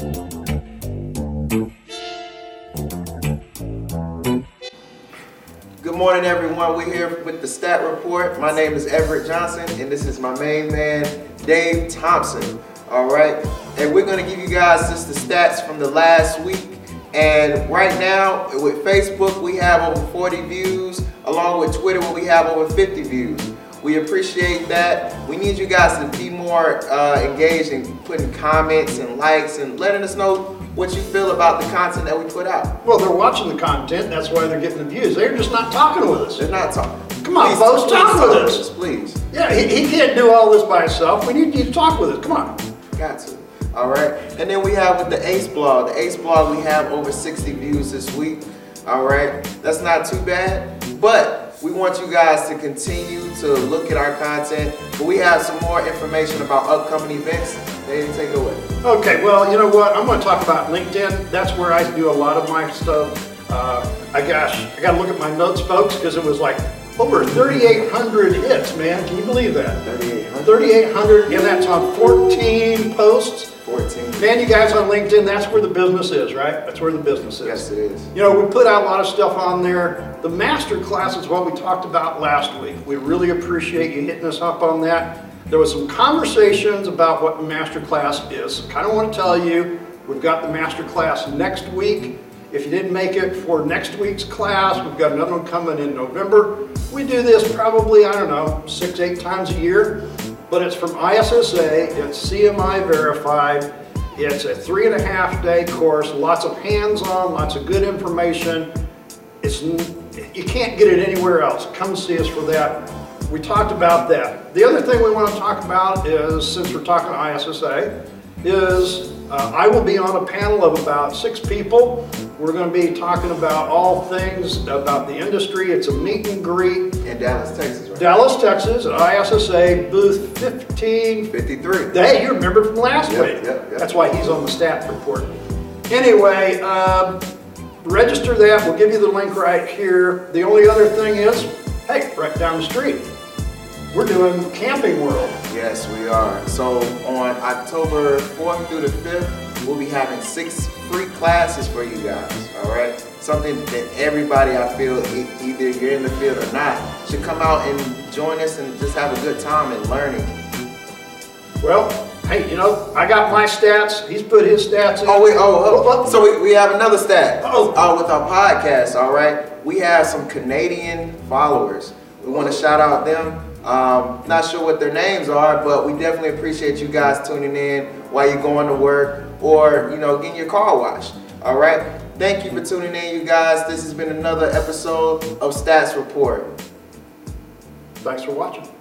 Good morning, everyone. We're here with the Stat Report. My name is Everett Johnson, and this is my main man, Dave Thompson. All right, and we're going to give you guys just the stats from the last week. And right now, with Facebook, we have over 40 views, along with Twitter, where we have over 50 views. We appreciate that. We need you guys to be more engaged in putting comments and likes and letting us know what you feel about the content that we put out. Well, they're watching the content. That's why they're getting the views. They're just not talking with us. They're not talking. Come on, folks, talk with us. Please. Yeah, he can't do all this by himself. We need you to talk with us. Come on. Got to. All right. And then we have with the Ace blog. The Ace blog, we have over 60 views this week. All right. That's not too bad. But we want you guys to continue to look at our content. But we have some more information about upcoming events. Dave, take it away. Okay, well, you know what? I'm going to talk about LinkedIn. That's where I do a lot of my stuff. I got to look at my notes, folks, because it was like over 3,800 hits, man. Can you believe that? 3,800? 3,800, and that's on 14 posts. 14. Man, you guys on LinkedIn, that's where the business is, right? That's where the business is. Yes, it is. You know, we put out a lot of stuff on there. The master class is what we talked about last week. We really appreciate you hitting us up on that. There was some conversations about what the master class is. I kind of want to tell you, we've got the master class next week. If you didn't make it for next week's class, we've got another one coming in November. We do this probably, I don't know, 6-8 times a year, but it's from ISSA, it's CMI verified. It's a 3.5-day course, lots of hands-on, lots of good information. You can't get it anywhere else. Come see us for that. We talked about that. The other thing we want to talk about is, since we're talking to ISSA, is I will be on a panel of about 6 people. We're going to be talking about all things about the industry. It's a meet and greet. In Dallas, Texas, right? Dallas, Texas, at ISSA, booth 1553. Hey, you remember from last week. Yep. That's why he's on the stat report. Anyway, register that. We'll give you the link right here. The only other thing is, hey, right down the street, we're doing Camping World. Yes, we are. So on October 4th through the 5th, we'll be having 6 free classes for you guys, all right? Something that everybody, I feel, either you're in the field or not, should come out and join us and just have a good time and learning. Well, hey, you know, I got my stats. He's put his stats in. So we have another stat. Oh. With our podcast, all right? We have some Canadian followers. We want to shout out them. Not sure what their names are, but we definitely appreciate you guys tuning in while you're going to work or, you know, getting your car washed. All right. Thank you for tuning in, you guys. This has been another episode of Stats Report. Thanks for watching.